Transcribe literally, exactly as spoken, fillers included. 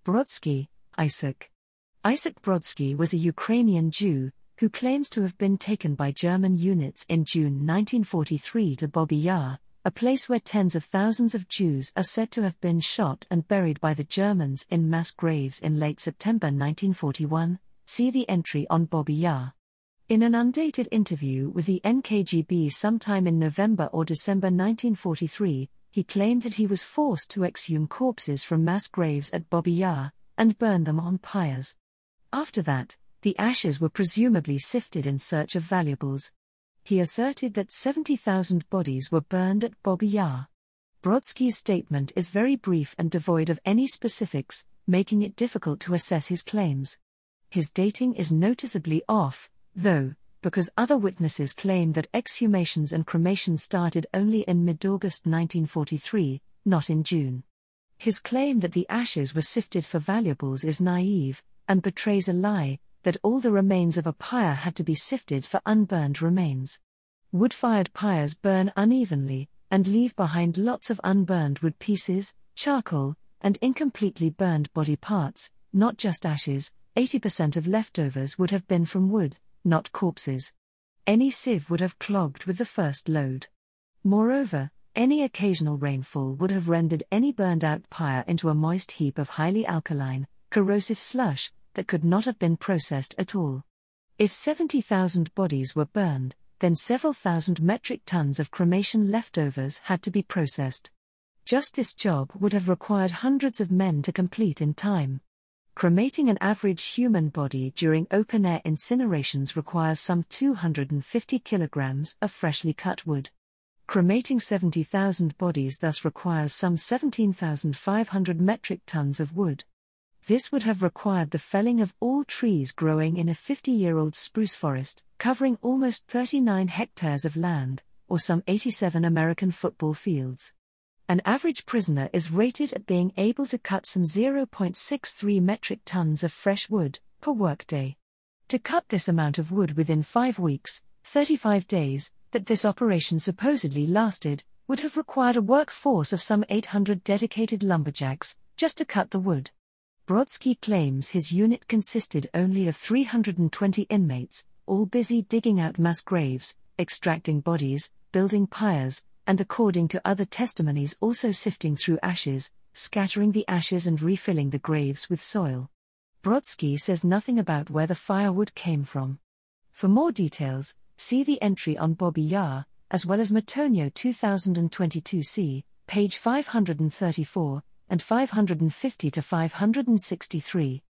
Brodsky, Isaac. Isaac Brodsky was a Ukrainian Jew, who claims to have been taken by German units in June nineteen forty-three to Babi Yar, a place where tens of thousands of Jews are said to have been shot and buried by the Germans in mass graves in late September nineteen forty-one. See the entry on Babi Yar. In an undated interview with the N K G B sometime in November or December nineteen forty-three, he claimed that he was forced to exhume corpses from mass graves at Babi Yar and burn them on pyres. After that, the ashes were presumably sifted in search of valuables. He asserted that seventy thousand bodies were burned at Babi Yar. Brodsky's statement is very brief and devoid of any specifics, making it difficult to assess his claims. His dating is noticeably off, though, because other witnesses claim that exhumations and cremations started only in mid-August nineteen forty-three, not in June. His claim that the ashes were sifted for valuables is naive, and betrays a lie, that all the remains of a pyre had to be sifted for unburned remains. Wood-fired pyres burn unevenly, and leave behind lots of unburned wood pieces, charcoal, and incompletely burned body parts, not just ashes. eighty percent of leftovers would have been from wood, not corpses. Any sieve would have clogged with the first load. Moreover, any occasional rainfall would have rendered any burned-out pyre into a moist heap of highly alkaline, corrosive slush that could not have been processed at all. If seventy thousand bodies were burned, then several thousand metric tons of cremation leftovers had to be processed. Just this job would have required hundreds of men to complete in time. Cremating an average human body during open-air incinerations requires some two hundred fifty kilograms of freshly cut wood. Cremating seventy thousand bodies thus requires some seventeen thousand five hundred metric tons of wood. This would have required the felling of all trees growing in a fifty-year-old spruce forest, covering almost thirty-nine hectares of land, or some eighty-seven American football fields. An average prisoner is rated at being able to cut some zero point six three metric tons of fresh wood per workday. To cut this amount of wood within five weeks, thirty-five days, that this operation supposedly lasted, would have required a workforce of some eight hundred dedicated lumberjacks, just to cut the wood. Brodsky claims his unit consisted only of three hundred twenty inmates, all busy digging out mass graves, extracting bodies, building pyres, and according to other testimonies also sifting through ashes, scattering the ashes and refilling the graves with soil. Brodsky says nothing about where the firewood came from. For more details, see the entry on Babi Yar, as well as Matonio two thousand twenty-two c, page five hundred thirty-four, and five hundred fifty to five hundred sixty-three.